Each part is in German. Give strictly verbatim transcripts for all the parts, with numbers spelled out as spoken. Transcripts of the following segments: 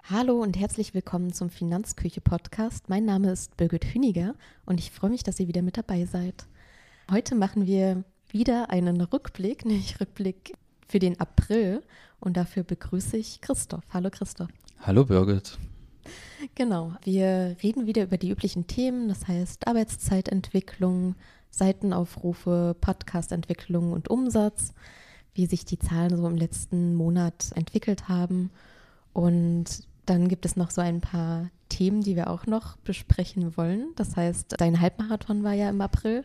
Hallo und herzlich willkommen zum Finanzküche-Podcast. Mein Name ist Birgit Hüniger und ich freue mich, dass ihr wieder mit dabei seid. Heute machen wir wieder einen Rückblick, nämlich Rückblick für den April und dafür begrüße ich Christoph. Hallo Christoph. Hallo Birgit. Genau, wir reden wieder über die üblichen Themen, das heißt Arbeitszeitentwicklung, Seitenaufrufe, Podcastentwicklung und Umsatz, wie sich die Zahlen so im letzten Monat entwickelt haben. Und dann gibt es noch so ein paar Themen, die wir auch noch besprechen wollen. Das heißt, dein Halbmarathon war ja im April.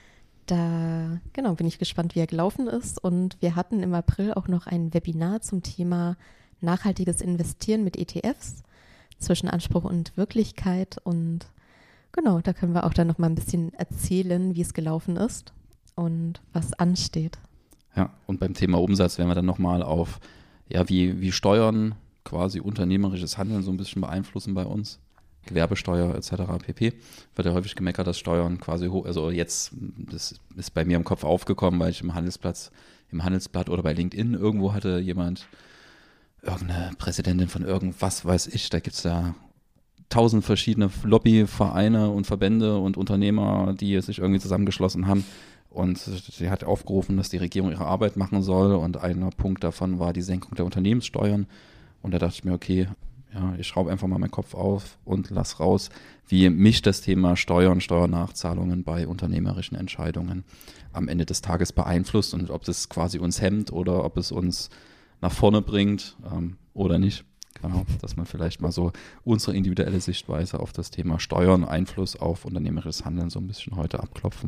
Da, genau, bin ich gespannt, wie er gelaufen ist. Und wir hatten im April auch noch ein Webinar zum Thema nachhaltiges Investieren mit E T Fs zwischen Anspruch und Wirklichkeit. Und genau, da können wir auch dann noch mal ein bisschen erzählen, wie es gelaufen ist und was ansteht. Ja, und beim Thema Umsatz werden wir dann nochmal auf, ja, wie, wie Steuern quasi unternehmerisches Handeln so ein bisschen beeinflussen bei uns. Gewerbesteuer et cetera pp. Wird ja häufig gemeckert, dass Steuern quasi hoch, also jetzt, das ist bei mir im Kopf aufgekommen, weil ich im Handelsplatz, im Handelsblatt oder bei LinkedIn irgendwo hatte jemand, irgendeine Präsidentin von irgendwas, weiß ich, da gibt es ja tausend verschiedene Lobbyvereine und Verbände und Unternehmer, die sich irgendwie zusammengeschlossen haben. Und sie hat aufgerufen, dass die Regierung ihre Arbeit machen soll. Und einer Punkt davon war die Senkung der Unternehmenssteuern. Und da dachte ich mir, okay, ja, ich schraube einfach mal meinen Kopf auf und lass raus, wie mich das Thema Steuern, Steuernachzahlungen bei unternehmerischen Entscheidungen am Ende des Tages beeinflusst und ob das quasi uns hemmt oder ob es uns nach vorne bringt ähm, oder nicht. Genau, dass man vielleicht mal so unsere individuelle Sichtweise auf das Thema Steuern, Einfluss auf unternehmerisches Handeln so ein bisschen heute abklopfen.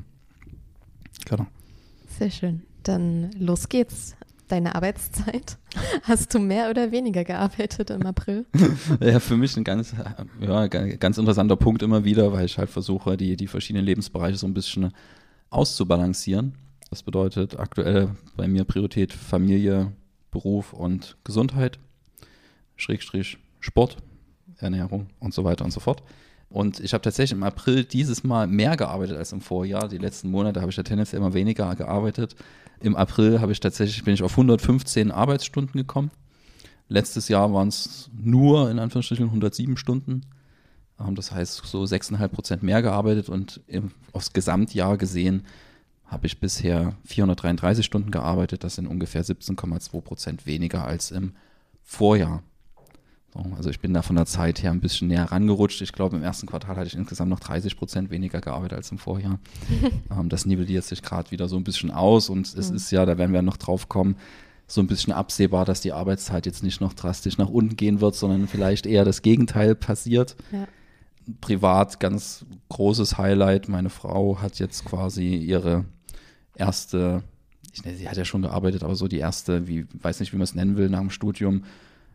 Genau. Sehr schön. Dann los geht's. Deine Arbeitszeit. Hast du mehr oder weniger gearbeitet im April? Ja, für mich ein ganz, ja, ganz interessanter Punkt immer wieder, weil ich halt versuche, die, die verschiedenen Lebensbereiche so ein bisschen auszubalancieren. Das bedeutet aktuell bei mir Priorität Familie, Beruf und Gesundheit, Schrägstrich Sport, Ernährung und so weiter und so fort. Und ich habe tatsächlich im April dieses Mal mehr gearbeitet als im Vorjahr. Die letzten Monate habe ich ja tendenziell immer weniger gearbeitet. Im April habe ich tatsächlich, bin ich auf hundertfünfzehn Arbeitsstunden gekommen. Letztes Jahr waren es nur in Anführungsstrichen hundertsieben Stunden. Das heißt so sechs Komma fünf Prozent mehr gearbeitet und im, aufs Gesamtjahr gesehen habe ich bisher vierhundertdreiunddreißig Stunden gearbeitet. Das sind ungefähr siebzehn Komma zwei Prozent weniger als im Vorjahr. Also ich bin da von der Zeit her ein bisschen näher rangerutscht. Ich glaube, im ersten Quartal hatte ich insgesamt noch dreißig Prozent weniger gearbeitet als im Vorjahr. ähm, das nivelliert sich gerade wieder so ein bisschen aus und es mhm. ist ja, da werden wir noch drauf kommen, so ein bisschen absehbar, dass die Arbeitszeit jetzt nicht noch drastisch nach unten gehen wird, sondern vielleicht eher das Gegenteil passiert. Ja. Privat ganz großes Highlight. Meine Frau hat jetzt quasi ihre erste, ich, sie hat ja schon gearbeitet, aber so die erste, wie weiß nicht, wie man es nennen will, nach dem Studium,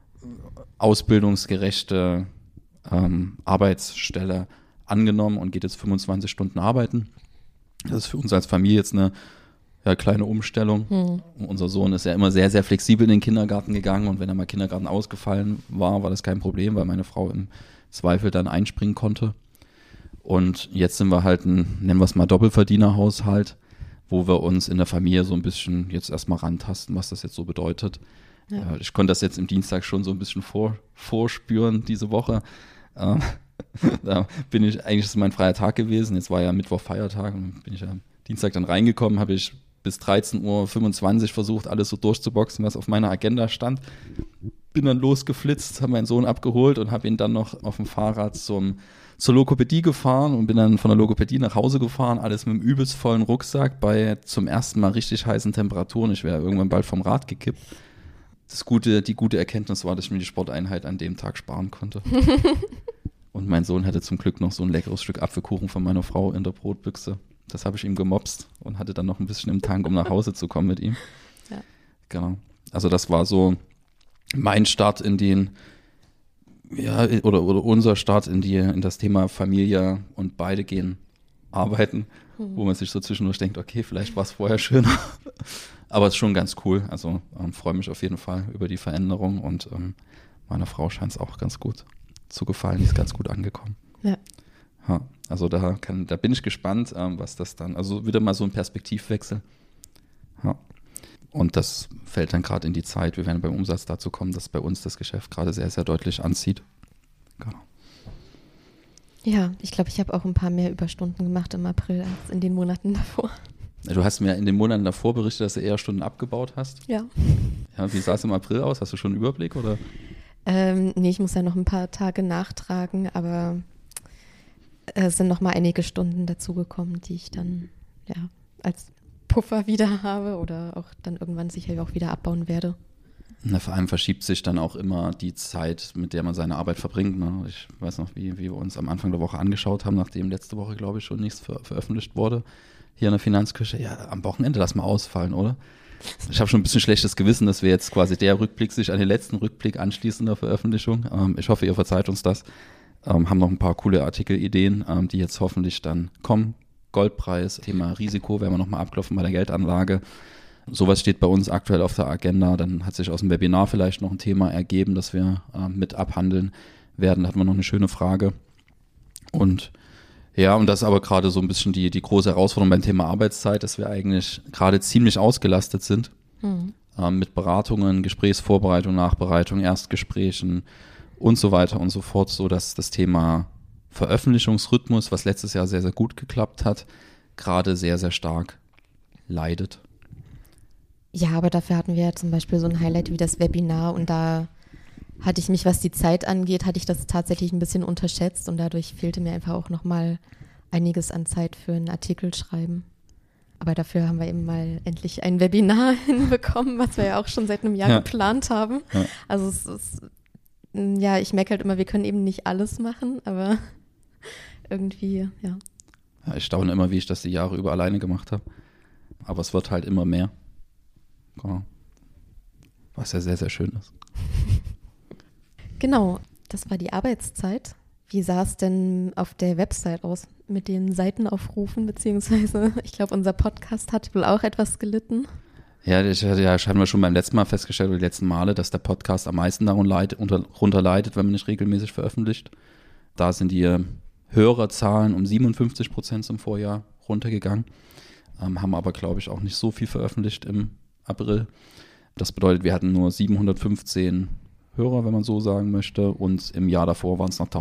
ausbildungsgerechte ähm, Arbeitsstelle angenommen und geht jetzt fünfundzwanzig Stunden arbeiten. Das ist für uns als Familie jetzt eine ja, kleine Umstellung. Hm. Unser Sohn ist ja immer sehr, sehr flexibel in den Kindergarten gegangen und wenn er mal Kindergarten ausgefallen war, war das kein Problem, weil meine Frau im Zweifel dann einspringen konnte. Und jetzt sind wir halt ein, nennen wir es mal Doppelverdienerhaushalt, wo wir uns in der Familie so ein bisschen jetzt erstmal rantasten, was das jetzt so bedeutet. Ja. Ich konnte das jetzt im Dienstag schon so ein bisschen vor, vorspüren diese Woche. Äh, da bin ich, eigentlich ist es mein freier Tag gewesen. Jetzt war ja Mittwoch Feiertag und bin ich am Dienstag dann reingekommen, habe ich bis dreizehn Uhr fünfundzwanzig versucht, alles so durchzuboxen, was auf meiner Agenda stand. Bin dann losgeflitzt, habe meinen Sohn abgeholt und habe ihn dann noch auf dem Fahrrad zum, zur Logopädie gefahren und bin dann von der Logopädie nach Hause gefahren, alles mit einem übelst vollen Rucksack bei zum ersten Mal richtig heißen Temperaturen. Ich wäre irgendwann bald vom Rad gekippt. Das gute, die gute Erkenntnis war, dass ich mir die Sporteinheit an dem Tag sparen konnte. Und mein Sohn hatte zum Glück noch so ein leckeres Stück Apfelkuchen von meiner Frau in der Brotbüchse. Das habe ich ihm gemopst und hatte dann noch ein bisschen im Tank, um nach Hause zu kommen mit ihm. Ja. Genau. Also das war so mein Start in den, ja, oder, oder unser Start in die, in das Thema Familie und beide gehen arbeiten, mhm. wo man sich so zwischendurch denkt, okay, vielleicht war es vorher schöner. Aber es ist schon ganz cool. Also ähm, freue mich auf jeden Fall über die Veränderung und ähm, meiner Frau scheint es auch ganz gut zu gefallen. Die ist ganz gut angekommen. Ja. Ja, also da, kann, da bin ich gespannt, ähm, was das dann, also wieder mal so ein Perspektivwechsel. Ja. Und das fällt dann gerade in die Zeit, wir werden beim Umsatz dazu kommen, dass bei uns das Geschäft gerade sehr, sehr deutlich anzieht. Genau. Ja, ich glaube, ich habe auch ein paar mehr Überstunden gemacht im April als in den Monaten davor. Du hast mir in den Monaten davor berichtet, dass du eher Stunden abgebaut hast. Ja. Ja, wie sah es im April aus? Hast du schon einen Überblick, oder? Ähm, nee, ich muss ja noch ein paar Tage nachtragen, aber es sind noch mal einige Stunden dazugekommen, die ich dann ja als Puffer wieder habe oder auch dann irgendwann sicher auch wieder abbauen werde. Na, vor allem verschiebt sich dann auch immer die Zeit, mit der man seine Arbeit verbringt. Ne? Ich weiß noch, wie, wie wir uns am Anfang der Woche angeschaut haben, nachdem letzte Woche, glaube ich, schon nichts ver- veröffentlicht wurde, hier in der Finanzküche. Ja, am Wochenende lass mal ausfallen, oder? Ich habe schon ein bisschen schlechtes Gewissen, dass wir jetzt quasi der Rückblick sich an den letzten Rückblick anschließen in der Veröffentlichung. Ähm, ich hoffe, ihr verzeiht uns das. Ähm, haben noch ein paar coole Artikelideen, ähm, die jetzt hoffentlich dann kommen. Goldpreis, Thema Risiko, werden wir nochmal abklopfen bei der Geldanlage. Sowas steht bei uns aktuell auf der Agenda. Dann hat sich aus dem Webinar vielleicht noch ein Thema ergeben, das wir äh, mit abhandeln werden. Da hatten wir noch eine schöne Frage. Und ja, und das ist aber gerade so ein bisschen die, die große Herausforderung beim Thema Arbeitszeit, dass wir eigentlich gerade ziemlich ausgelastet sind. Mhm. äh, mit Beratungen, Gesprächsvorbereitung, Nachbereitung, Erstgesprächen und so weiter und so fort, so dass das Thema Veröffentlichungsrhythmus, was letztes Jahr sehr, sehr gut geklappt hat, gerade sehr, sehr stark leidet. Ja, aber dafür hatten wir ja zum Beispiel so ein Highlight wie das Webinar und da hatte ich mich, was die Zeit angeht, hatte ich das tatsächlich ein bisschen unterschätzt und dadurch fehlte mir einfach auch nochmal einiges an Zeit für ein Artikel schreiben. Aber dafür haben wir eben mal endlich ein Webinar hinbekommen, was wir ja auch schon seit einem Jahr ja. geplant haben. Ja. Also es ist, ja, ich merke halt immer, wir können eben nicht alles machen, aber irgendwie, ja. ja. Ich staune immer, wie ich das die Jahre über alleine gemacht habe. Aber es wird halt immer mehr. Genau. Was ja sehr, sehr schön ist. Genau, das war die Arbeitszeit. Wie sah es denn auf der Website aus mit den Seitenaufrufen, beziehungsweise ich glaube, unser Podcast hat wohl auch etwas gelitten. Ja, das ja, haben wir schon beim letzten Mal festgestellt, oder die letzten Male, dass der Podcast am meisten darunter leidet, wenn man nicht regelmäßig veröffentlicht. Da sind die Hörerzahlen um siebenundfünfzig Prozent zum Vorjahr runtergegangen, ähm, haben aber, glaube ich, auch nicht so viel veröffentlicht im April. Das bedeutet, wir hatten nur siebenhundertfünfzehn Hörer, wenn man so sagen möchte, und im Jahr davor waren es noch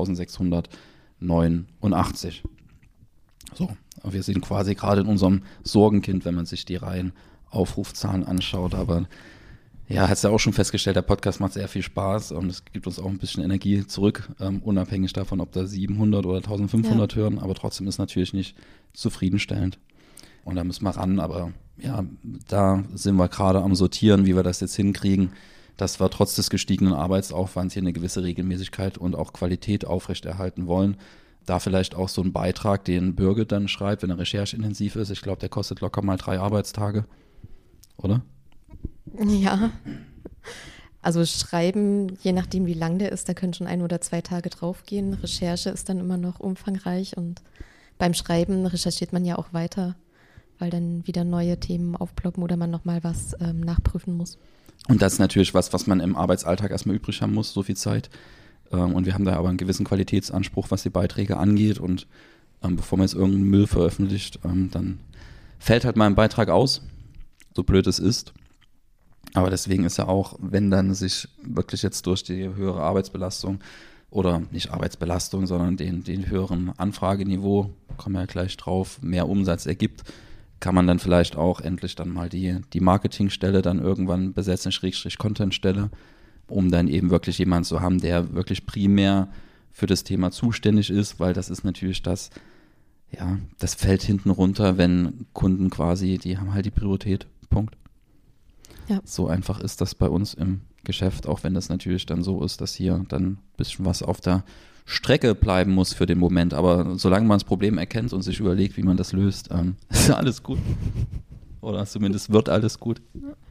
eintausendsechshundertneunundachtzig. So, wir sind quasi gerade in unserem Sorgenkind, wenn man sich die reinen Aufrufzahlen anschaut, aber ja, hat es ja auch schon festgestellt, der Podcast macht sehr viel Spaß und es gibt uns auch ein bisschen Energie zurück, ähm, unabhängig davon, ob da siebenhundert oder eintausendfünfhundert ja. hören, aber trotzdem ist natürlich nicht zufriedenstellend. Und da müssen wir ran, aber ja, da sind wir gerade am Sortieren, wie wir das jetzt hinkriegen, dass wir trotz des gestiegenen Arbeitsaufwands hier eine gewisse Regelmäßigkeit und auch Qualität aufrechterhalten wollen. Da vielleicht auch so ein Beitrag, den Birgit dann schreibt, wenn er rechercheintensiv ist. Ich glaube, der kostet locker mal drei Arbeitstage, oder? Ja, also Schreiben, je nachdem wie lang der ist, da können schon ein oder zwei Tage draufgehen. Recherche ist dann immer noch umfangreich und beim Schreiben recherchiert man ja auch weiter, weil dann wieder neue Themen aufploppen oder man nochmal was ähm, nachprüfen muss. Und das ist natürlich was, was man im Arbeitsalltag erstmal übrig haben muss, so viel Zeit. Ähm, und wir haben da aber einen gewissen Qualitätsanspruch, was die Beiträge angeht. Und ähm, bevor man jetzt irgendeinen Müll veröffentlicht, ähm, dann fällt halt mal ein Beitrag aus, so blöd es ist. Aber deswegen ist ja auch, wenn dann sich wirklich jetzt durch die höhere Arbeitsbelastung oder nicht Arbeitsbelastung, sondern den, den höheren Anfrageniveau, kommen wir ja gleich drauf, mehr Umsatz ergibt, kann man dann vielleicht auch endlich dann mal die, die Marketingstelle dann irgendwann besetzen, Schrägstrich Contentstelle, um dann eben wirklich jemanden zu haben, der wirklich primär für das Thema zuständig ist, weil das ist natürlich das, ja, das fällt hinten runter, wenn Kunden quasi, die haben halt die Priorität, Punkt. Ja. So einfach ist das bei uns im Geschäft, auch wenn das natürlich dann so ist, dass hier dann ein bisschen was auf der Strecke bleiben muss für den Moment, aber solange man das Problem erkennt und sich überlegt, wie man das löst, ähm, ist alles gut. Oder zumindest wird alles gut.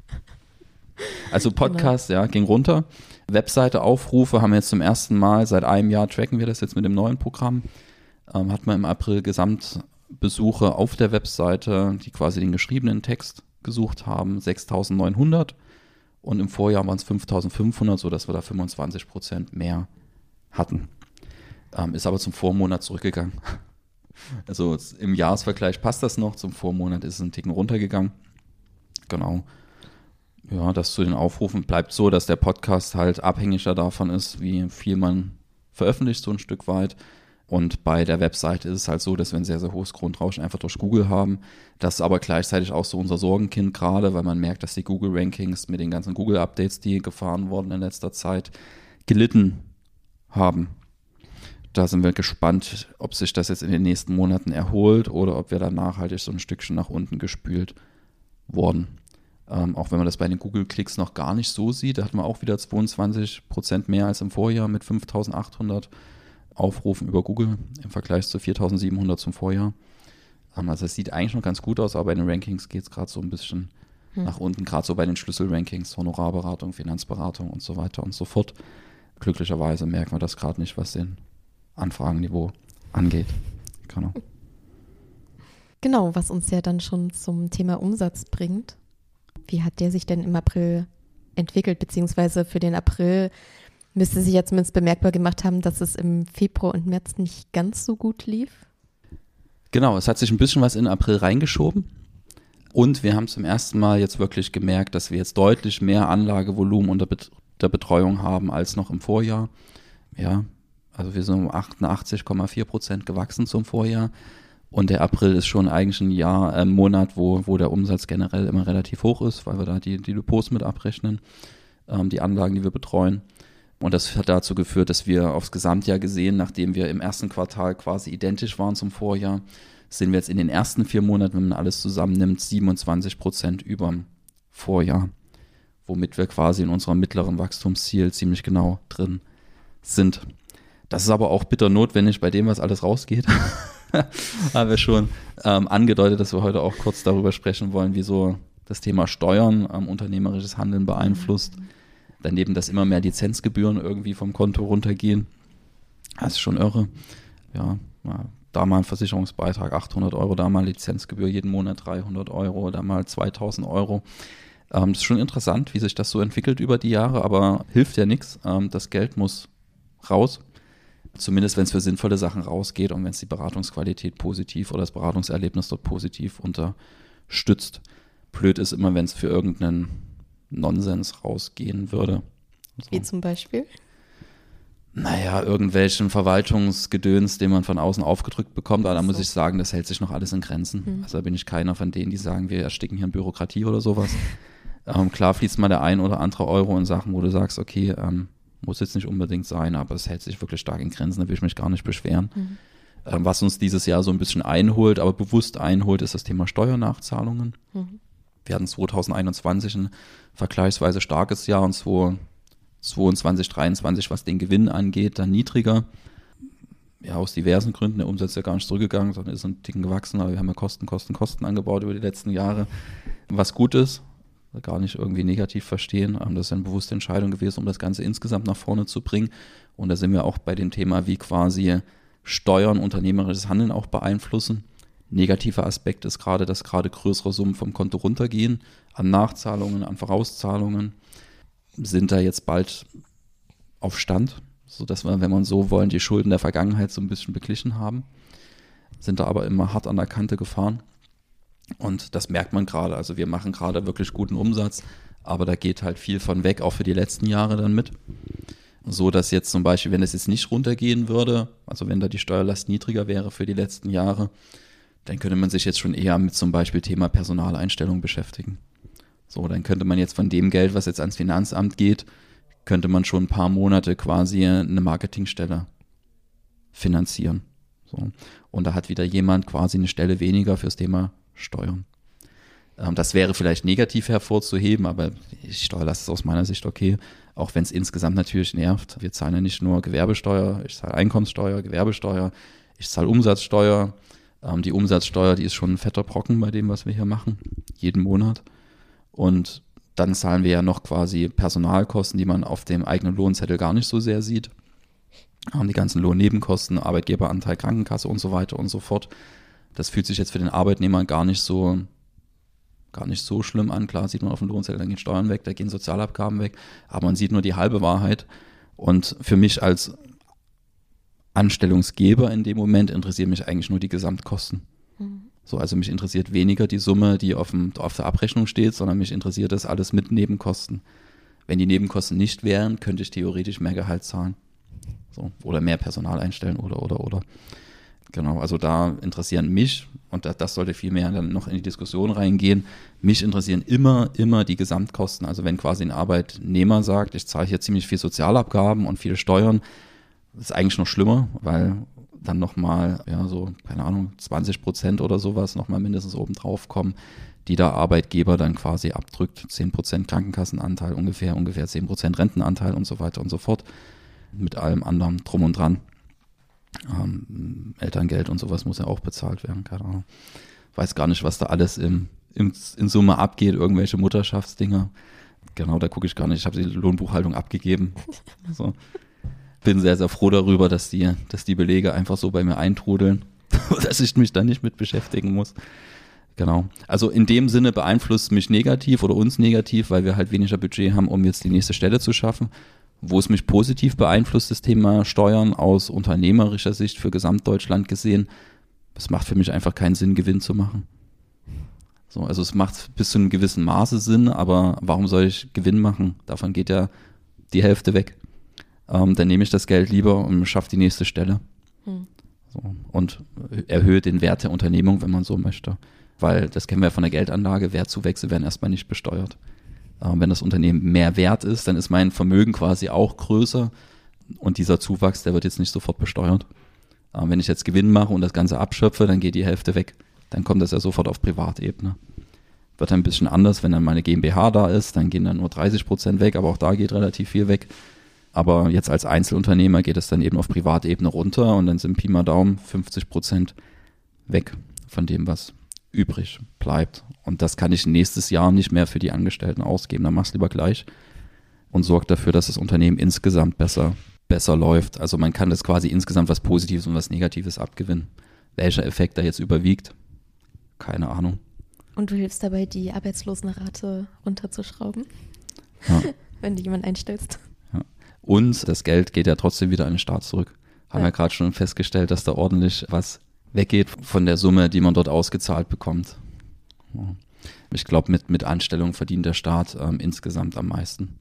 Also Podcast, ja, ging runter. Webseite Aufrufe haben wir jetzt zum ersten Mal, seit einem Jahr tracken wir das jetzt mit dem neuen Programm. Ähm, hat man im April Gesamtbesuche auf der Webseite, die quasi den geschriebenen Text gesucht haben, sechstausendneunhundert und im Vorjahr waren es fünftausendfünfhundert, sodass wir da fünfundzwanzig Prozent mehr hatten. Ähm, ist aber zum Vormonat zurückgegangen. Also im Jahresvergleich passt das noch, zum Vormonat ist es einen Ticken runtergegangen. Genau. Ja, das zu den Aufrufen bleibt so, dass der Podcast halt abhängiger davon ist, wie viel man veröffentlicht, so ein Stück weit. Und bei der Webseite ist es halt so, dass wir ein sehr, sehr hohes Grundrauschen einfach durch Google haben. Das ist aber gleichzeitig auch so unser Sorgenkind gerade, weil man merkt, dass die Google-Rankings mit den ganzen Google-Updates, die gefahren wurden in letzter Zeit, gelitten haben. Da sind wir gespannt, ob sich das jetzt in den nächsten Monaten erholt oder ob wir dann nachhaltig so ein Stückchen nach unten gespült wurden. Ähm, auch wenn man das bei den Google-Klicks noch gar nicht so sieht, da hatten wir auch wieder zweiundzwanzig Prozent mehr als im Vorjahr mit fünftausendachthundert Aufrufen über Google im Vergleich zu viertausendsiebenhundert zum Vorjahr. Ähm, also es sieht eigentlich noch ganz gut aus, aber bei den Rankings geht es gerade so ein bisschen hm. nach unten, gerade so bei den Schlüssel-Rankings, Honorarberatung, Finanzberatung und so weiter und so fort. Glücklicherweise merken wir das gerade nicht, was den Anfragenniveau angeht. Genau. Genau, was uns ja dann schon zum Thema Umsatz bringt. Wie hat der sich denn im April entwickelt, beziehungsweise für den April müsste sich ja zumindest bemerkbar gemacht haben, dass es im Februar und März nicht ganz so gut lief? Genau, es hat sich ein bisschen was in den April reingeschoben und wir haben zum ersten Mal jetzt wirklich gemerkt, dass wir jetzt deutlich mehr Anlagevolumen unter der Betreuung haben als noch im Vorjahr. Ja, also wir sind um achtundachtzig Komma vier Prozent gewachsen zum Vorjahr und der April ist schon eigentlich ein Jahr, ein Monat, wo, wo der Umsatz generell immer relativ hoch ist, weil wir da die, die Depots mit abrechnen, ähm, die Anlagen, die wir betreuen. Und das hat dazu geführt, dass wir aufs Gesamtjahr gesehen, nachdem wir im ersten Quartal quasi identisch waren zum Vorjahr, sind wir jetzt in den ersten vier Monaten, wenn man alles zusammennimmt, siebenundzwanzig Prozent überm Vorjahr, womit wir quasi in unserem mittleren Wachstumsziel ziemlich genau drin sind. Das ist aber auch bitter notwendig bei dem, was alles rausgeht. Haben wir schon ähm, angedeutet, dass wir heute auch kurz darüber sprechen wollen, wie so das Thema Steuern, ähm, unternehmerisches Handeln beeinflusst. Daneben, dass immer mehr Lizenzgebühren irgendwie vom Konto runtergehen. Das ist schon irre. Ja, da mal ein Versicherungsbeitrag achthundert Euro, da mal Lizenzgebühr jeden Monat dreihundert Euro, da mal zweitausend Euro. Ähm, das ist schon interessant, wie sich das so entwickelt über die Jahre, aber hilft ja nichts. Ähm, das Geld muss raus. Zumindest, wenn es für sinnvolle Sachen rausgeht und wenn es die Beratungsqualität positiv oder das Beratungserlebnis dort positiv unterstützt. Blöd ist immer, wenn es für irgendeinen Nonsens rausgehen würde. So. Wie zum Beispiel? Naja, irgendwelchen Verwaltungsgedöns, den man von außen aufgedrückt bekommt, aber da muss ich sagen, das hält sich noch alles in Grenzen. Hm. Also da bin ich keiner von denen, die sagen, wir ersticken hier in Bürokratie oder sowas. ähm, klar fließt mal der ein oder andere Euro in Sachen, wo du sagst, okay, ähm, muss jetzt nicht unbedingt sein, aber es hält sich wirklich stark in Grenzen, da will ich mich gar nicht beschweren. Hm. Ähm, was uns dieses Jahr so ein bisschen einholt, aber bewusst einholt, ist das Thema Steuernachzahlungen. Hm. Wir hatten zweitausendeinundzwanzig ein vergleichsweise starkes Jahr und zweitausendzweiundzwanzig, dreiundzwanzig, was den Gewinn angeht, dann niedriger. Ja, aus diversen Gründen. Der Umsatz ist ja gar nicht zurückgegangen, sondern ist ein Ticken gewachsen, aber wir haben ja Kosten, Kosten, Kosten angebaut über die letzten Jahre. Was gut ist, gar nicht irgendwie negativ verstehen. Das ist eine bewusste Entscheidung gewesen, um das Ganze insgesamt nach vorne zu bringen. Und da sind wir auch bei dem Thema, wie quasi Steuern unternehmerisches Handeln auch beeinflussen. Negativer Aspekt ist gerade, dass gerade größere Summen vom Konto runtergehen, an Nachzahlungen, an Vorauszahlungen, sind da jetzt bald auf Stand, sodass wir, wenn man so wollen, die Schulden der Vergangenheit so ein bisschen beglichen haben, sind da aber immer hart an der Kante gefahren und das merkt man gerade, also wir machen gerade wirklich guten Umsatz, aber da geht halt viel von weg, auch für die letzten Jahre dann mit, so dass jetzt zum Beispiel, wenn es jetzt nicht runtergehen würde, also wenn da die Steuerlast niedriger wäre für die letzten Jahre, dann könnte man sich jetzt schon eher mit zum Beispiel Thema Personaleinstellung beschäftigen. So, dann könnte man jetzt von dem Geld, was jetzt ans Finanzamt geht, könnte man schon ein paar Monate quasi eine Marketingstelle finanzieren. So. Und da hat wieder jemand quasi eine Stelle weniger fürs Thema Steuern. Ähm, das wäre vielleicht negativ hervorzuheben, aber die Steuerlast ist aus meiner Sicht okay, auch wenn es insgesamt natürlich nervt. Wir zahlen ja nicht nur Gewerbesteuer, ich zahle Einkommenssteuer, Gewerbesteuer, ich zahle Umsatzsteuer. Ähm, die Umsatzsteuer, die ist schon ein fetter Brocken bei dem, was wir hier machen, jeden Monat. Und dann zahlen wir ja noch quasi Personalkosten, die man auf dem eigenen Lohnzettel gar nicht so sehr sieht. Haben die ganzen Lohnnebenkosten, Arbeitgeberanteil, Krankenkasse und so weiter und so fort. Das fühlt sich jetzt für den Arbeitnehmer gar nicht so, gar nicht so schlimm an. Klar sieht man auf dem Lohnzettel, da gehen Steuern weg, da gehen Sozialabgaben weg, aber man sieht nur die halbe Wahrheit. Und für mich als Anstellungsgeber in dem Moment interessieren mich eigentlich nur die Gesamtkosten. Mhm. So, also mich interessiert weniger die Summe, die auf, dem, auf der Abrechnung steht, sondern mich interessiert das alles mit Nebenkosten. Wenn die Nebenkosten nicht wären, könnte ich theoretisch mehr Gehalt zahlen. So, oder mehr Personal einstellen oder, oder, oder. Genau, also da interessieren mich, und das, das sollte viel mehr dann noch in die Diskussion reingehen, mich interessieren immer, immer die Gesamtkosten. Also wenn quasi ein Arbeitnehmer sagt, ich zahle hier ziemlich viel Sozialabgaben und viele Steuern, das ist eigentlich noch schlimmer, weil dann nochmal, ja, so, keine Ahnung, zwanzig Prozent oder sowas nochmal mindestens oben drauf kommen, die der Arbeitgeber dann quasi abdrückt. zehn Prozent Krankenkassenanteil ungefähr, ungefähr zehn Prozent Rentenanteil und so weiter und so fort. Mit allem anderen drum und dran. Ähm, Elterngeld und sowas muss ja auch bezahlt werden, keine Ahnung. Weiß gar nicht, was da alles im, im, in Summe abgeht, irgendwelche Mutterschaftsdinger. Genau, da gucke ich gar nicht. Ich habe die Lohnbuchhaltung abgegeben. So. Bin sehr, sehr froh darüber, dass die, dass die Belege einfach so bei mir eintrudeln, dass ich mich da nicht mit beschäftigen muss. Genau. Also in dem Sinne beeinflusst mich negativ oder uns negativ, weil wir halt weniger Budget haben, um jetzt die nächste Stelle zu schaffen. Wo es mich positiv beeinflusst, das Thema Steuern aus unternehmerischer Sicht für Gesamtdeutschland gesehen, es macht für mich einfach keinen Sinn, Gewinn zu machen. So, also es macht bis zu einem gewissen Maße Sinn, aber warum soll ich Gewinn machen? Davon geht ja die Hälfte weg. Ähm, dann nehme ich das Geld lieber und schaffe die nächste Stelle. Hm. So, und erhöhe den Wert der Unternehmung, wenn man so möchte. Weil, das kennen wir von der Geldanlage, Wertzuwächse werden erstmal nicht besteuert. Wenn das Unternehmen mehr wert ist, dann ist mein Vermögen quasi auch größer und dieser Zuwachs, der wird jetzt nicht sofort besteuert. Wenn ich jetzt Gewinn mache und das Ganze abschöpfe, dann geht die Hälfte weg. Dann kommt das ja sofort auf Privatebene. Wird dann ein bisschen anders, wenn dann meine GmbH da ist, dann gehen dann nur dreißig Prozent weg, aber auch da geht relativ viel weg. Aber jetzt als Einzelunternehmer geht es dann eben auf Privatebene runter und dann sind Pi mal Daumen fünfzig Prozent weg von dem, was übrig bleibt. Und das kann ich nächstes Jahr nicht mehr für die Angestellten ausgeben. Dann mach's lieber gleich und sorgt dafür, dass das Unternehmen insgesamt besser, besser läuft. Also man kann das quasi insgesamt was Positives und was Negatives abgewinnen. Welcher Effekt da jetzt überwiegt? Keine Ahnung. Und du hilfst dabei, die Arbeitslosenrate runterzuschrauben, ja. wenn du jemanden einstellst. Ja. Und das Geld geht ja trotzdem wieder an den Staat zurück. Haben ja, ja gerade schon festgestellt, dass da ordentlich was weggeht von der Summe, die man dort ausgezahlt bekommt. Ja. Ich glaube, mit, mit Anstellung verdient der Staat ähm, insgesamt am meisten.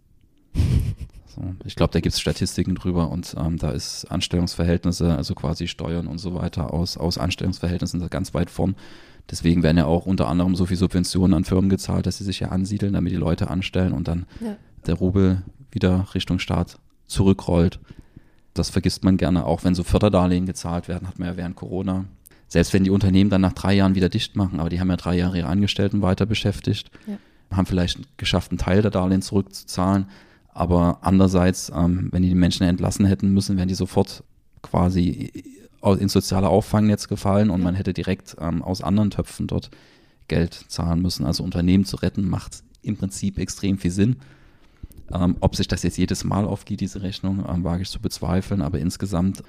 So. Ich glaube, da gibt es Statistiken drüber und ähm, da ist Anstellungsverhältnisse, also quasi Steuern und so weiter aus, aus Anstellungsverhältnissen ganz weit vorn. Deswegen werden ja auch unter anderem so viel Subventionen an Firmen gezahlt, dass sie sich ja ansiedeln, damit die Leute anstellen und dann ja. der Rubel wieder Richtung Staat zurückrollt. Das vergisst man gerne, auch wenn so Förderdarlehen gezahlt werden, hat man ja während Corona. Selbst wenn die Unternehmen dann nach drei Jahren wieder dicht machen, aber die haben ja drei Jahre ihre Angestellten weiter beschäftigt, ja. haben vielleicht geschafft, einen Teil der Darlehen zurückzuzahlen, aber andererseits, ähm, wenn die die Menschen entlassen hätten müssen, wären die sofort quasi ins soziale Auffangnetz gefallen und ja. man hätte direkt ähm, aus anderen Töpfen dort Geld zahlen müssen. Also Unternehmen zu retten macht im Prinzip extrem viel Sinn. Ähm, ob sich das jetzt jedes Mal aufgeht, diese Rechnung, ähm, wage ich zu bezweifeln, aber insgesamt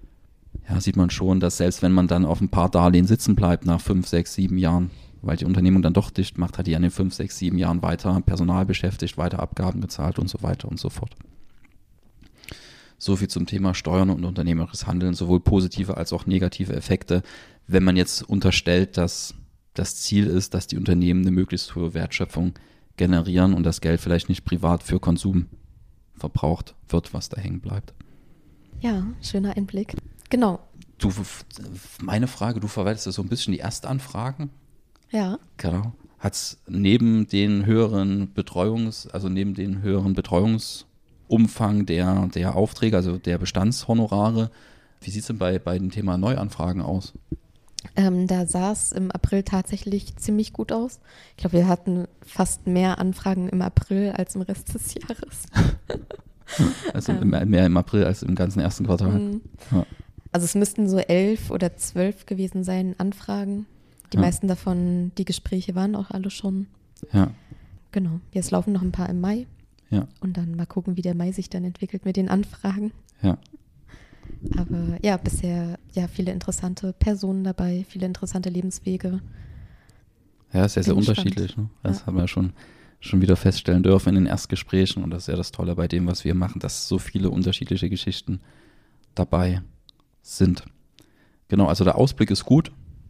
ja, sieht man schon, dass selbst wenn man dann auf ein paar Darlehen sitzen bleibt nach fünf, sechs, sieben Jahren, weil die Unternehmung dann doch dicht macht, hat die an den fünf, sechs, sieben Jahren weiter Personal beschäftigt, weiter Abgaben gezahlt und so weiter und so fort. So viel zum Thema Steuern und unternehmerisches Handeln, sowohl positive als auch negative Effekte. Wenn man jetzt unterstellt, dass das Ziel ist, dass die Unternehmen eine möglichst hohe Wertschöpfung generieren und das Geld vielleicht nicht privat für Konsum verbraucht wird, was da hängen bleibt. Ja, schöner Einblick. Genau. Du, meine Frage, du verwaltest ja so ein bisschen die Erstanfragen. Ja. Genau. Hat es neben den höheren Betreuungs, also neben den höheren Betreuungsumfang der, der Aufträge, also der Bestandshonorare, wie sieht es denn bei, bei dem Thema Neuanfragen aus? Ähm, da sah es im April tatsächlich ziemlich gut aus. Ich glaube, wir hatten fast mehr Anfragen im April als im Rest des Jahres. Also ähm, mehr im April als im ganzen ersten Quartal. Mhm. Ja. Also es müssten so elf oder zwölf gewesen sein, Anfragen. Die ja. meisten davon, die Gespräche waren auch alle schon. Ja. Genau. Jetzt laufen noch ein paar im Mai. Ja. Und dann mal gucken, wie der Mai sich dann entwickelt mit den Anfragen. Ja. Aber ja, bisher ja viele interessante Personen dabei, viele interessante Lebenswege. Ja, sehr, sehr unterschiedlich. Ne? Das ja. haben wir ja schon, schon wieder feststellen dürfen in den Erstgesprächen. Und das ist ja das Tolle bei dem, was wir machen, dass so viele unterschiedliche Geschichten dabei sind. Genau, also der Ausblick ist gut.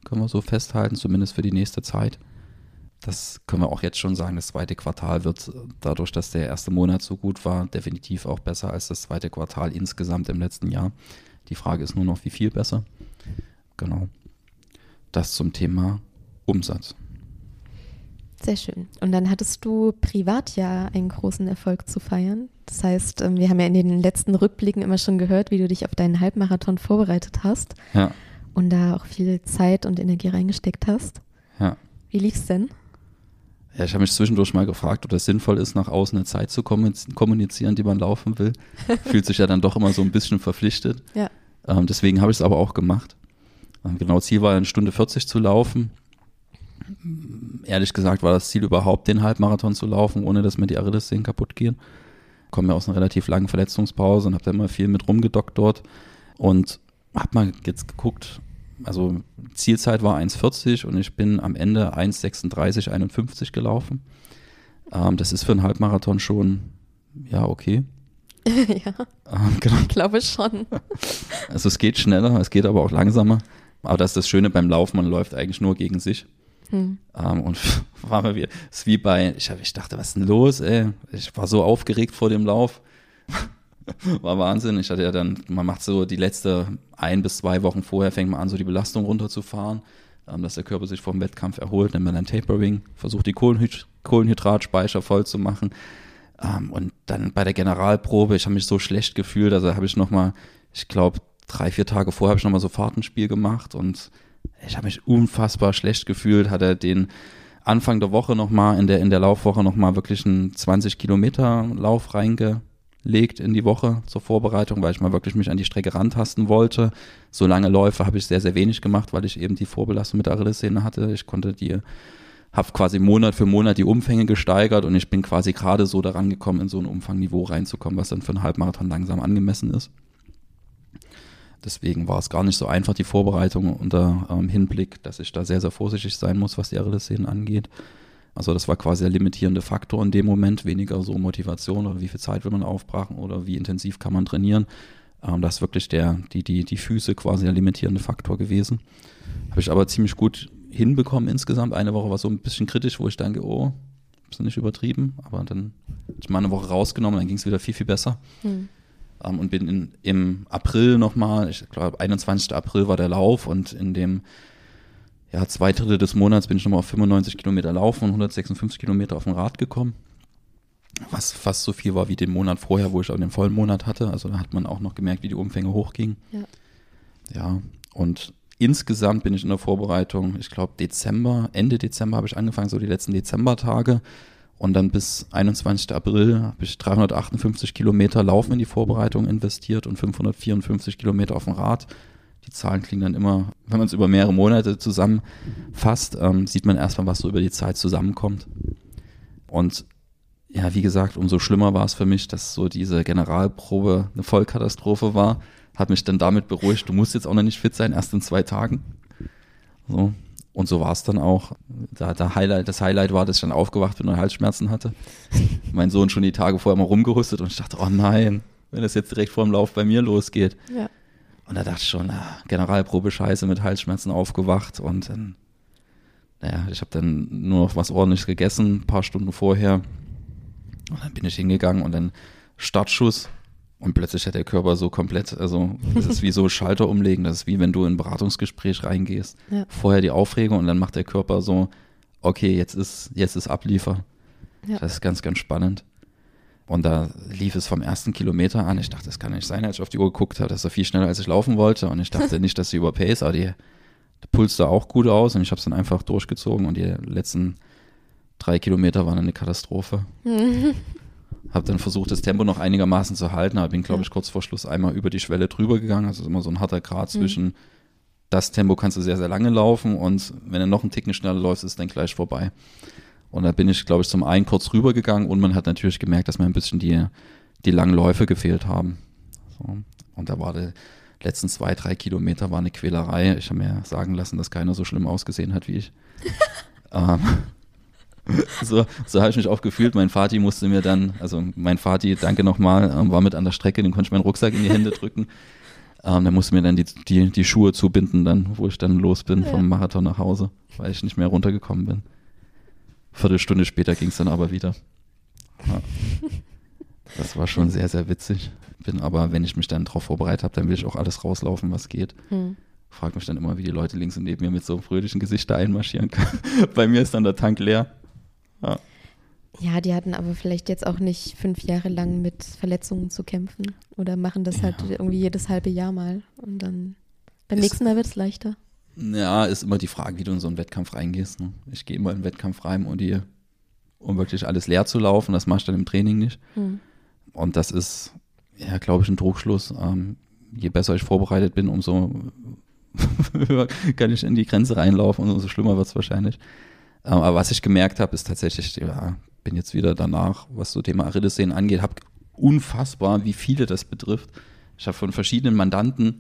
können wir so festhalten, zumindest für die nächste Zeit. Das können wir auch jetzt schon sagen, das zweite Quartal wird dadurch, dass der erste Monat so gut war, definitiv auch besser als das zweite Quartal insgesamt im letzten Jahr. Die Frage ist nur noch, wie viel besser. Genau. Das zum Thema Umsatz. Sehr schön. Und dann hattest du privat ja einen großen Erfolg zu feiern. Das heißt, wir haben ja in den letzten Rückblicken immer schon gehört, wie du dich auf deinen Halbmarathon vorbereitet hast. Ja. Und da auch viel Zeit und Energie reingesteckt hast. Ja. Wie lief's denn? Ja, ich habe mich zwischendurch mal gefragt, ob das sinnvoll ist, nach außen eine Zeit zu kommunizieren, die man laufen will. Fühlt sich ja dann doch immer so ein bisschen verpflichtet. Ja. Ähm, deswegen habe ich es aber auch gemacht. Ähm, genau, Ziel war eine Stunde vierzig zu laufen. Ehrlich gesagt war das Ziel überhaupt, den Halbmarathon zu laufen, ohne dass mir die Achillessehnen kaputt gehen. Ich komme ja aus einer relativ langen Verletzungspause und habe da immer viel mit rumgedoktort und habe mal jetzt geguckt, also Zielzeit war eins vierzig und ich bin am Ende eins sechsunddreißig einundfünfzig gelaufen. Ähm, das ist für einen Halbmarathon schon, ja, okay. Ja, ähm, genau. ich glaube schon. Also es geht schneller, es geht aber auch langsamer. Aber das ist das Schöne beim Laufen, man läuft eigentlich nur gegen sich. Hm. Ähm, und war mal wieder, es ist wie bei, ich, hab, ich dachte, was ist denn los, ey? Ich war so aufgeregt vor dem Lauf. War Wahnsinn. Ich hatte ja dann, man macht so die letzte ein bis zwei Wochen vorher, fängt man an, so die Belastung runterzufahren, ähm, dass der Körper sich vom Wettkampf erholt, nennt man dann Tapering, versucht die Kohlenhyd- Kohlenhydratspeicher voll zu machen. Ähm, und dann bei der Generalprobe, ich habe mich so schlecht gefühlt, also habe ich nochmal, ich glaube, drei, vier Tage vorher habe ich nochmal so Fahrtenspiel gemacht und ich habe mich unfassbar schlecht gefühlt, hatte den Anfang der Woche nochmal, in der, in der Laufwoche nochmal wirklich einen zwanzig Kilometer Lauf reingelegt in die Woche zur Vorbereitung, weil ich mal wirklich mich an die Strecke rantasten wollte. So lange Läufe habe ich sehr, sehr wenig gemacht, weil ich eben die Vorbelastung mit der Achillessehne hatte. Ich konnte die, habe quasi Monat für Monat die Umfänge gesteigert und ich bin quasi gerade so daran gekommen, in so ein Umfangniveau reinzukommen, was dann für einen Halbmarathon langsam angemessen ist. Deswegen war es gar nicht so einfach, die Vorbereitung unter ähm, Hinblick, dass ich da sehr, sehr vorsichtig sein muss, was die Achillessehnen angeht. Also das war quasi der limitierende Faktor in dem Moment, weniger so Motivation oder wie viel Zeit will man aufbrachen oder wie intensiv kann man trainieren. Ähm, das ist wirklich der, die, die, die Füße quasi der limitierende Faktor gewesen. Habe ich aber ziemlich gut hinbekommen insgesamt. Eine Woche war so ein bisschen kritisch, wo ich denke, oh, ist nicht übertrieben. Aber dann habe ich mal eine Woche rausgenommen, dann ging es wieder viel, viel besser. Hm. Um, und bin in, im April nochmal, ich glaube einundzwanzigsten April war der Lauf und in dem ja, zwei Drittel des Monats bin ich nochmal auf fünfundneunzig Kilometer laufen und hundertsechsundfünfzig Kilometer auf dem Rad gekommen, was fast so viel war wie den Monat vorher, wo ich auch den vollen Monat hatte. Also da hat man auch noch gemerkt, wie die Umfänge hochgingen. Ja, ja, und insgesamt bin ich in der Vorbereitung, ich glaube Dezember, Ende Dezember habe ich angefangen, so die letzten Dezembertage. Und dann bis einundzwanzigsten April habe ich dreihundertachtundfünfzig Kilometer Laufen in die Vorbereitung investiert und fünfhundertvierundfünfzig Kilometer auf dem Rad. Die Zahlen klingen dann immer, wenn man es über mehrere Monate zusammenfasst, ähm, sieht man erstmal, was so über die Zeit zusammenkommt. Und ja, wie gesagt, umso schlimmer war es für mich, dass so diese Generalprobe eine Vollkatastrophe war. Hat mich dann damit beruhigt, du musst jetzt auch noch nicht fit sein, erst in zwei Tagen. So. Und so war es dann auch. Da, der Highlight, das Highlight war, dass ich dann aufgewacht bin und Halsschmerzen hatte. Mein Sohn schon die Tage vorher mal rumgehustet und ich dachte, oh nein, wenn das jetzt direkt vor dem Lauf bei mir losgeht. Ja. Und da dachte ich schon, ah, Generalprobe scheiße, mit Halsschmerzen aufgewacht und dann, naja, ich habe dann nur noch was Ordentliches gegessen, ein paar Stunden vorher. Und dann bin ich hingegangen und dann Startschuss. Und plötzlich hat der Körper so komplett, also das ist wie so Schalter umlegen, das ist wie wenn du in ein Beratungsgespräch reingehst. Ja. Vorher die Aufregung und dann macht der Körper so, okay, jetzt ist, jetzt ist Abliefer. Ja. Das ist ganz, ganz spannend. Und da lief es vom ersten Kilometer an. Ich dachte, das kann nicht sein, als ich auf die Uhr geguckt habe, das war viel schneller, als ich laufen wollte. Und ich dachte nicht, dass sie überpace, aber die, der Puls sah auch gut aus und ich habe es dann einfach durchgezogen und die letzten drei Kilometer waren eine Katastrophe. Habe dann versucht, das Tempo noch einigermaßen zu halten, aber bin, glaube ich, kurz vor Schluss einmal über die Schwelle drüber gegangen. Also ist immer so ein harter Grat zwischen, mhm. das Tempo kannst du sehr, sehr lange laufen und wenn du noch einen Ticken schneller läufst, ist es dann gleich vorbei. Und da bin ich, glaube ich, zum einen kurz rübergegangen und man hat natürlich gemerkt, dass mir ein bisschen die, die langen Läufe gefehlt haben. So. Und da war die letzten zwei, drei Kilometer war eine Quälerei. Ich habe mir sagen lassen, dass keiner so schlimm ausgesehen hat wie ich. ähm, So, so habe ich mich auch gefühlt. Mein Vati musste mir dann, also mein Vati, danke nochmal, war mit an der Strecke, den konnte ich meinen Rucksack in die Hände drücken. Ähm, der musste mir dann die, die, die Schuhe zubinden, dann, wo ich dann los bin ja. vom Marathon nach Hause, weil ich nicht mehr runtergekommen bin. Viertelstunde später ging es dann aber wieder. Ja. Das war schon sehr, sehr witzig. Bin aber, wenn ich mich dann darauf vorbereitet habe, dann will ich auch alles rauslaufen, was geht. Hm. Frag mich dann immer, wie die Leute links und neben mir mit so einem fröhlichen Gesicht da einmarschieren können. Bei mir ist dann der Tank leer. Ja. Ja, die hatten aber vielleicht jetzt auch nicht fünf Jahre lang mit Verletzungen zu kämpfen oder machen das ja. halt irgendwie jedes halbe Jahr mal und dann beim ist, nächsten Mal wird es leichter. Ja, ist immer die Frage, wie du in so einen Wettkampf reingehst. Ne? Ich gehe immer in den Wettkampf rein, um, die, um wirklich alles leer zu laufen. Das mache ich dann im Training nicht. Hm. Und das ist, ja, glaube ich, ein Trugschluss. Ähm, je besser ich vorbereitet bin, umso höher kann ich in die Grenze reinlaufen und umso schlimmer wird es wahrscheinlich. Ähm, aber was ich gemerkt habe, ist tatsächlich, ja, bin jetzt wieder danach, was so Thema Achillessehnen angeht, habe unfassbar, wie viele das betrifft. Ich habe von verschiedenen Mandanten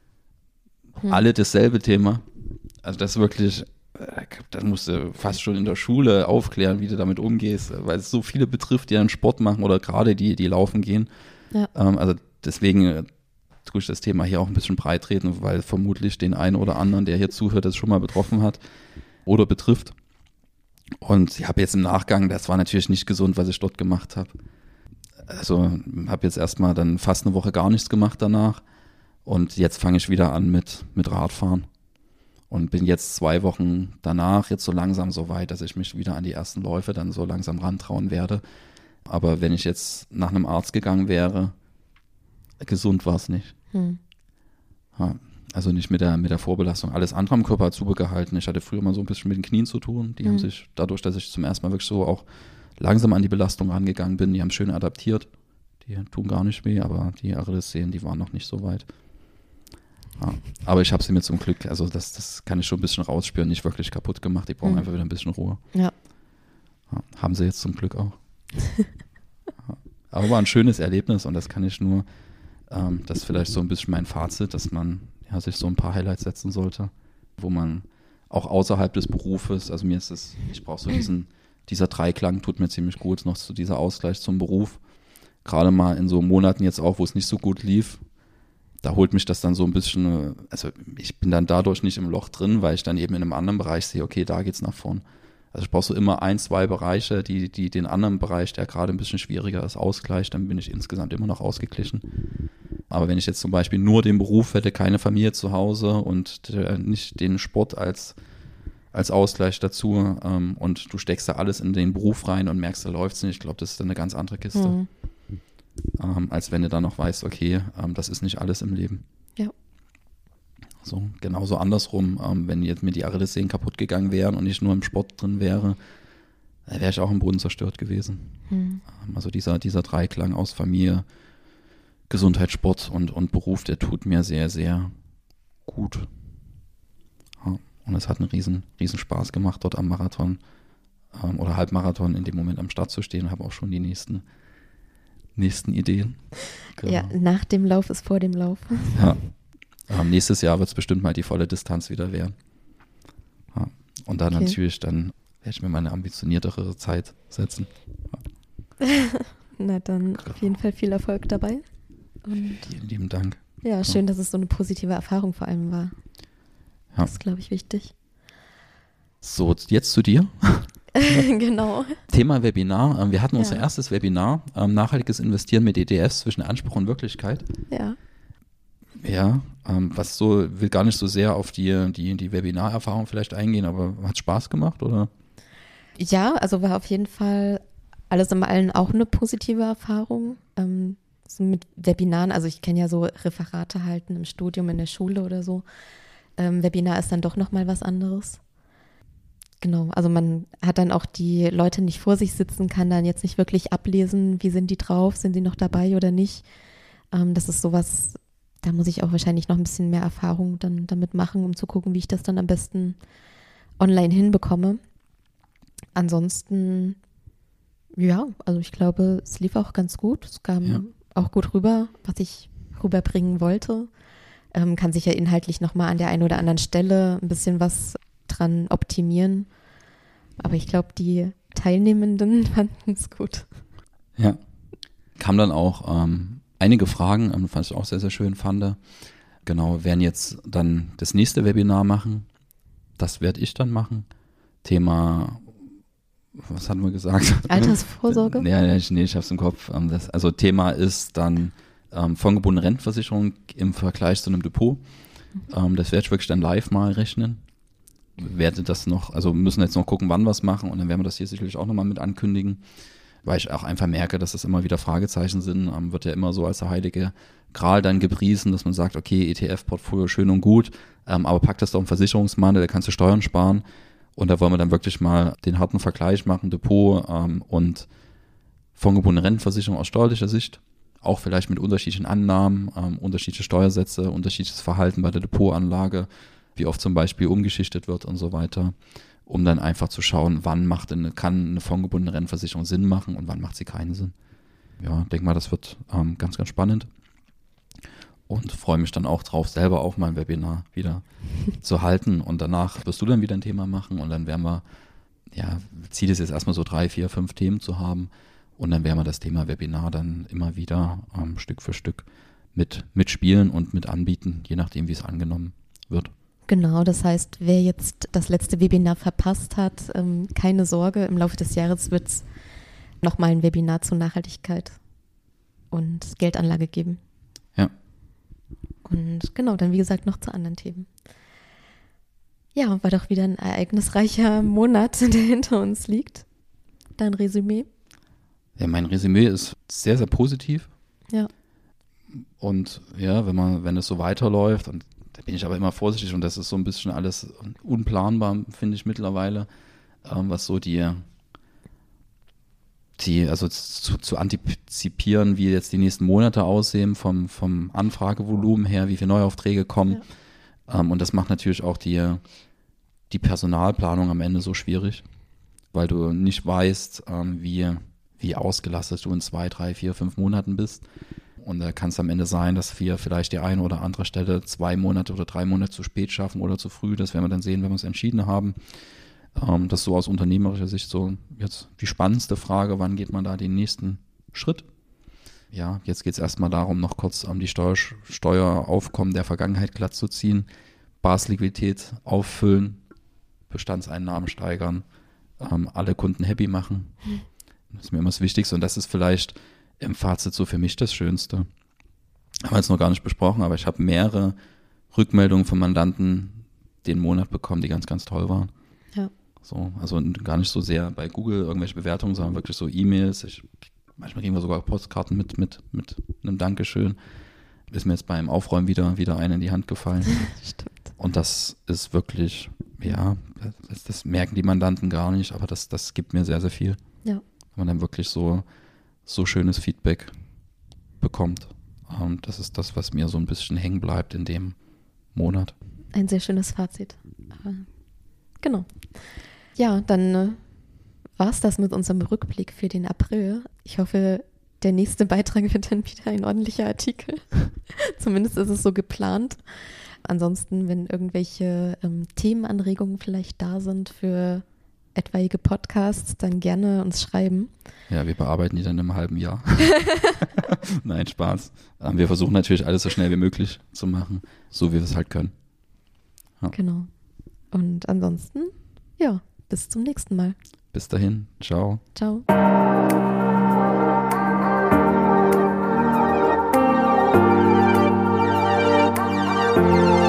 hm. alle dasselbe Thema. Also das ist wirklich, das musst du fast schon in der Schule aufklären, wie du damit umgehst, weil es so viele betrifft, die dann Sport machen oder gerade die, die laufen gehen. Ja. Ähm, also deswegen tue ich das Thema hier auch ein bisschen breit treten, weil vermutlich den einen oder anderen, der hier zuhört, das schon mal betroffen hat oder betrifft. Und ich habe jetzt im Nachgang, das war natürlich nicht gesund, was ich dort gemacht habe. Also habe jetzt erstmal dann fast eine Woche gar nichts gemacht danach und jetzt fange ich wieder an mit, mit Radfahren und bin jetzt zwei Wochen danach jetzt so langsam so weit, dass ich mich wieder an die ersten Läufe dann so langsam rantrauen werde. Aber wenn ich jetzt nach einem Arzt gegangen wäre, gesund war es nicht. Hm. Ja. Also nicht mit der, mit der Vorbelastung. Alles andere am Körper hat super gehalten. Ich hatte früher mal so ein bisschen mit den Knien zu tun. Die mhm. haben sich, dadurch, dass ich zum ersten Mal wirklich so auch langsam an die Belastung rangegangen bin, die haben schön adaptiert. Die tun gar nicht weh, aber die Achillessehnen, die waren noch nicht so weit. Ja. Aber ich habe sie mir zum Glück, also das, das kann ich schon ein bisschen rausspüren, nicht wirklich kaputt gemacht. Die brauchen mhm. einfach wieder ein bisschen Ruhe. Ja. Ja, haben sie jetzt zum Glück auch. Ja. Aber war ein schönes Erlebnis und das kann ich nur, ähm, das ist vielleicht so ein bisschen mein Fazit, dass man ja, sich so ein paar Highlights setzen sollte, wo man auch außerhalb des Berufes, also mir ist es, ich brauche so diesen, dieser Dreiklang tut mir ziemlich gut, noch so dieser Ausgleich zum Beruf. Gerade mal in so Monaten jetzt auch, wo es nicht so gut lief, da holt mich das dann so ein bisschen, also ich bin dann dadurch nicht im Loch drin, weil ich dann eben in einem anderen Bereich sehe, okay, da geht's nach vorn. Also ich brauche so immer ein, zwei Bereiche, die, die den anderen Bereich, der gerade ein bisschen schwieriger ist, ausgleicht, dann bin ich insgesamt immer noch ausgeglichen. Aber wenn ich jetzt zum Beispiel nur den Beruf hätte, keine Familie zu Hause und äh, nicht den Sport als, als Ausgleich dazu ähm, und du steckst da alles in den Beruf rein und merkst, da läuft's nicht, ich glaube, das ist dann eine ganz andere Kiste. Mhm. Ähm, als wenn du dann noch weißt, okay, ähm, das ist nicht alles im Leben. Ja. So, genauso andersrum, ähm, wenn jetzt mir die Achillessehnen kaputt gegangen wären und ich nur im Sport drin wäre, wäre ich auch im Boden zerstört gewesen. Mhm. Ähm, also dieser, dieser Dreiklang aus Familie, Gesundheit, Sport und, und Beruf, der tut mir sehr, sehr gut. Ja, und es hat einen riesen, riesen Spaß gemacht, dort am Marathon ähm, oder Halbmarathon in dem Moment am Start zu stehen und habe auch schon die nächsten, nächsten Ideen. Genau. Ja, nach dem Lauf ist vor dem Lauf. Ja. Ähm, nächstes Jahr wird es bestimmt mal die volle Distanz wieder werden. Ja. Und dann okay. natürlich, dann werde ich mir mal eine ambitioniertere Zeit setzen. Ja. Na dann genau. Auf jeden Fall viel Erfolg dabei. Und vielen lieben Dank. Ja, schön, dass es so eine positive Erfahrung vor allem war. Ja. Das ist, glaube ich, wichtig. So, jetzt zu dir. Genau. Thema Webinar. Wir hatten ja. unser erstes Webinar, nachhaltiges Investieren mit E T Fs zwischen Anspruch und Wirklichkeit. Ja. Ja, ähm, was so, will gar nicht so sehr auf die, die, die Webinarerfahrung vielleicht eingehen, aber hat Spaß gemacht, oder? Ja, also war auf jeden Fall alles in allem auch eine positive Erfahrung. Ähm, so mit Webinaren, also ich kenne ja so Referate halten im Studium, in der Schule oder so. Ähm, Webinar ist dann doch nochmal was anderes. Genau, also man hat dann auch die Leute nicht vor sich sitzen, kann dann jetzt nicht wirklich ablesen, wie sind die drauf, sind sie noch dabei oder nicht. Ähm, das ist sowas, da muss ich auch wahrscheinlich noch ein bisschen mehr Erfahrung dann damit machen, um zu gucken, wie ich das dann am besten online hinbekomme. Ansonsten, ja, also ich glaube, es lief auch ganz gut. Es kam ja. auch gut rüber, was ich rüberbringen wollte. Ähm, kann sich ja inhaltlich nochmal an der einen oder anderen Stelle ein bisschen was dran optimieren. Aber ich glaube, die Teilnehmenden fanden es gut. Ja, kam dann auch ähm, einige Fragen, was ich auch sehr, sehr schön fand. genau, werden jetzt dann das nächste Webinar machen. Das werde ich dann machen. Thema, was hatten wir gesagt? Altersvorsorge? nee, nee, ich, nee, ich habe es im Kopf. Das, also Thema ist dann ähm, fondgebundene Rentenversicherung im Vergleich zu einem Depot. Ähm, das werde ich wirklich dann live mal rechnen. Werde das noch, also müssen jetzt noch gucken, wann wir es machen und dann werden wir das hier sicherlich auch nochmal mit ankündigen, weil ich auch einfach merke, dass das immer wieder Fragezeichen sind. Ähm, wird ja immer so als der heilige Gral dann gepriesen, dass man sagt, okay, E T F-Portfolio schön und gut, ähm, aber pack das doch im Versicherungsmantel, da kannst du Steuern sparen. Und da wollen wir dann wirklich mal den harten Vergleich machen, Depot ähm, und fondgebundene Rentenversicherung aus steuerlicher Sicht. Auch vielleicht mit unterschiedlichen Annahmen, ähm, unterschiedliche Steuersätze, unterschiedliches Verhalten bei der Depotanlage, wie oft zum Beispiel umgeschichtet wird und so weiter, um dann einfach zu schauen, wann macht eine, kann eine fondgebundene Rentenversicherung Sinn machen und wann macht sie keinen Sinn. Ja, denke mal, das wird ähm, ganz, ganz spannend. Und freue mich dann auch drauf, selber auch mal ein Webinar wieder zu halten. Und danach wirst du dann wieder ein Thema machen und dann werden wir, ja, Ziel ist jetzt erstmal so drei, vier, fünf Themen zu haben. Und dann werden wir das Thema Webinar dann immer wieder ähm, Stück für Stück mit mitspielen und mit anbieten, je nachdem, wie es angenommen wird. Genau, das heißt, wer jetzt das letzte Webinar verpasst hat, ähm, keine Sorge, im Laufe des Jahres wird es nochmal ein Webinar zur Nachhaltigkeit und Geldanlage geben. Ja. Und genau, dann wie gesagt noch zu anderen Themen. Ja, war doch wieder ein ereignisreicher Monat, der hinter uns liegt. Dein Resümee? Ja, mein Resümee ist sehr, sehr positiv. Ja. Und ja, wenn man, wenn es so weiterläuft, und da bin ich aber immer vorsichtig und das ist so ein bisschen alles unplanbar, finde ich mittlerweile, ähm, was so die, die also zu, zu antizipieren, wie jetzt die nächsten Monate aussehen, vom, vom Anfragevolumen her, wie viele Neuaufträge kommen. Ja. Ähm, und das macht natürlich auch die, die Personalplanung am Ende so schwierig, weil du nicht weißt, ähm, wie, wie ausgelastet du in zwei, drei, vier, fünf Monaten bist. Und da kann es am Ende sein, dass wir vielleicht die eine oder andere Stelle zwei Monate oder drei Monate zu spät schaffen oder zu früh. Das werden wir dann sehen, wenn wir es entschieden haben. Ähm, das ist so aus unternehmerischer Sicht so jetzt die spannendste Frage, wann geht man da den nächsten Schritt? Ja, jetzt geht es erstmal darum, noch kurz um die Steuer, Steueraufkommen der Vergangenheit glatt zu ziehen, Basliquidität auffüllen, Bestandseinnahmen steigern, ähm, alle Kunden happy machen. Das ist mir immer das Wichtigste und das ist vielleicht im Fazit so für mich das Schönste. Haben wir jetzt noch gar nicht besprochen, aber ich habe mehrere Rückmeldungen von Mandanten den Monat bekommen, die ganz, ganz toll waren. Ja. So, also gar nicht so sehr bei Google irgendwelche Bewertungen, sondern wirklich so E-Mails. Ich, manchmal kriegen wir sogar Postkarten mit, mit, mit einem Dankeschön. Ist mir jetzt beim Aufräumen wieder, wieder eine in die Hand gefallen. Stimmt. Und das ist wirklich, ja, das, das merken die Mandanten gar nicht, aber das, das gibt mir sehr, sehr viel. Ja. Wenn man dann wirklich so so schönes Feedback bekommt. Und das ist das, was mir so ein bisschen hängen bleibt in dem Monat. Ein sehr schönes Fazit. Aber genau. Ja, dann äh, war es das mit unserem Rückblick für den April. Ich hoffe, der nächste Beitrag wird dann wieder ein ordentlicher Artikel. Zumindest ist es so geplant. Ansonsten, wenn irgendwelche ähm, Themenanregungen vielleicht da sind für etwaige Podcasts, dann gerne uns schreiben. Ja, wir bearbeiten die dann im halben Jahr. Nein, Spaß. Wir versuchen natürlich alles so schnell wie möglich zu machen, so wie wir es halt können. Ja. Genau. Und ansonsten, ja, bis zum nächsten Mal. Bis dahin. Ciao. Ciao. Thank you.